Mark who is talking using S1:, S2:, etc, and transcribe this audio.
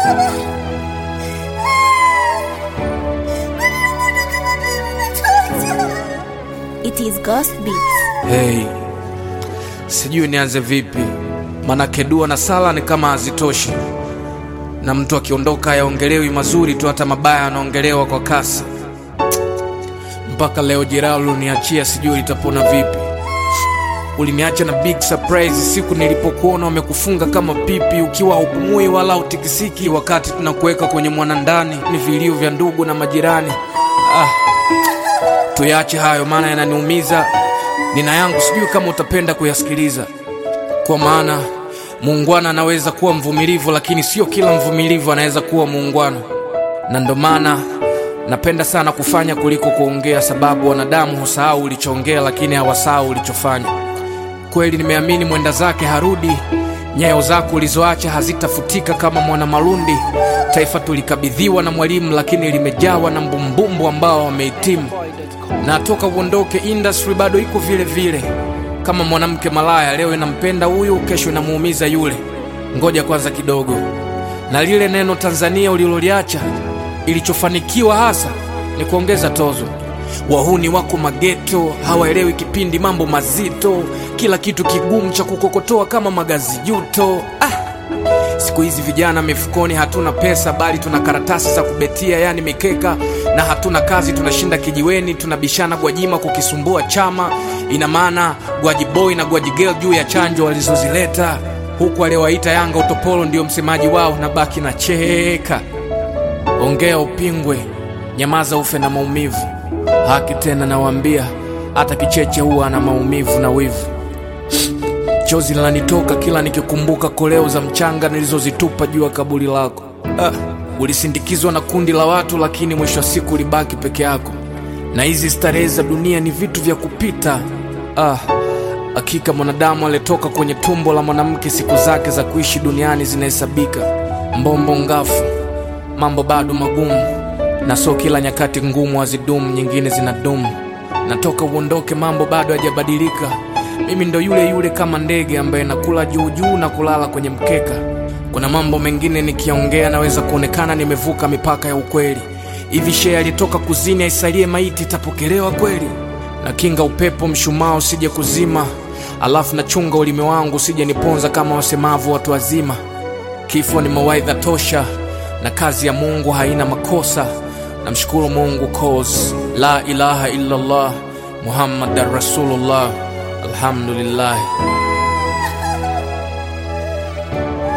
S1: It is Ghost Beats.
S2: Hey, sijui nianze vipi, manake dua na sala ni kama hazitoshi, na mtu akiondoka hayaongelewi mazuri tu, hata mabaya anaongelewa kwa kasi. Mpaka leo jeraha uliniachia sijui litapona vipi. Uliniacha na big surprise siku nilipokuona umekufunga kama pipi, ukiwa haupumui wala utikisiki, wakati tunakuweka kwenye mwanandani, ni vilio vya ndugu na majirani. Tuyache hayo maana yananiumiza. Nina yangu sijui kama utapenda kuyasikiliza, kwa maana muungwana anaweza kuwa mvumilivu, lakini sio kila mvumilivu anaweza kuwa muungwana. Na ndo maana napenda sana kufanya kuliko kuongea, sababu wanadamu husahau ulichoongea lakini hawasahau ulichofanya. Kweli nimeamini mwenda zake harudi, nyayo zako ulizoacha hazitafutika kama mwana marundi. Taifa tulikabidhiwa na mwalimu, lakini limejawa na mbumbumbu ambao wamehitimu. Na toka uondoke industry bado iko vile vile, kama mwanamke malaya, leo inampenda huyu, kesho inamuumiza yule. Ngoja kwanza kidogo, na lile neno Tanzania uliloliacha, ilichofanikiwa hasa ni kuongeza tozo. Wahuni wako mageto, hawaelewi kipindi mambo mazito, kila kitu kigumu cha kukokotoa kama magazi juto. Siku hizi vijana mifukoni hatuna pesa, bali tuna karatasi za kubetia, yani mikeka, na hatuna kazi, tunashinda kijiweni, tunabishana Gwajima kukisumbua chama. Ina maana Gwaji boy na Gwaji girl juu ya chanjo walizozileta, huku waliowaita Yanga utopolo ndio msemaji wao, na baki na cheka. Ongea upingwe, nyamaza ufe na maumivu. Haki tena nawaambia, hata kicheche huwa na maumivu na wivu. Chozi linanitoka kila nikikumbuka koleo za mchanga nilizozitupa juu ya kaburi lako. Ulisindikizwa na kundi la watu, lakini mwisho wa siku ulibaki peke yako. Na hizi starehe za dunia ni vitu vya kupita. Hakika mwanadamu aliyetoka kwenye tumbo la mwanamke, siku zake za kuishi duniani zinahesabika. Mbombo ngafu, mambo bado magumu, na so kila nyakati ngumu hazidumu, nyingine zinadumu. Natoka uondoke mambo bado hajabadilika. Mimi ndo yule yule kama ndege ambaye nakula juu juu na kulala kwenye mkeka. Kuna mambo mengine nikiongea naweza kuonekana nimevuka mipaka ya ukweli. Hivi shehe alitoka kuzini aisalie maiti itapokelewa kweli? Na kinga upepo mshumaa usije kuzima, alafu na chunga ulimi wangu usije niponza kama wasemavu watu wazima. Kifo ni mawaidha tosha, na kazi ya Mungu haina makosa. Namshukuru Mungu cause la ilaha illa Allah Muhammadar Rasulullah. Alhamdulillah.